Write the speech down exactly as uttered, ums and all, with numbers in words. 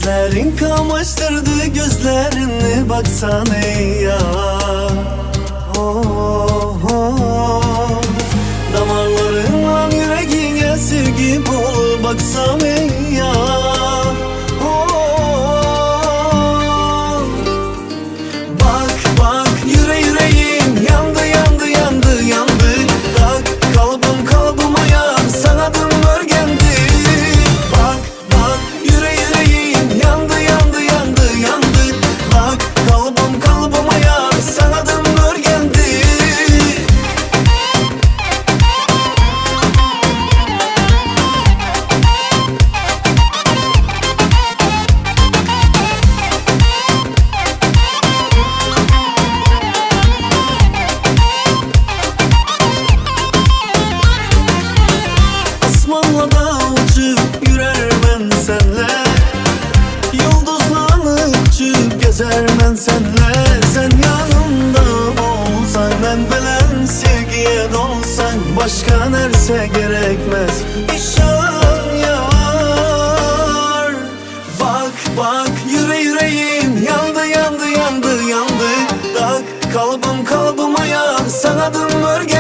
Nelerin kamaştırdı gözlerini baksana ya. Oh, oh. Damarlarınla yüreğine sevgi bol baksana ya. Oh. Bak bak yüre yüreğim yandı yandı yandı yandı. Tak kalbim kalbıma yan sanadım örgendi. Bak bak yüre yüreğim yandı yandı yandı yandı. Bak kalbim kalbıma yan sanadım örgendi. Osmanlı da uçup yürer ben senle. Yıldızlarla uçup gezer ben senle. Sen yanımda olsan ben belen sevgiye dolsan. Başka nerse gerekmez İşan yar. Bak bak yüre yüreğim yandı yandı yandı yandı. Tak kalbim kalbıma yan sanadım örgen.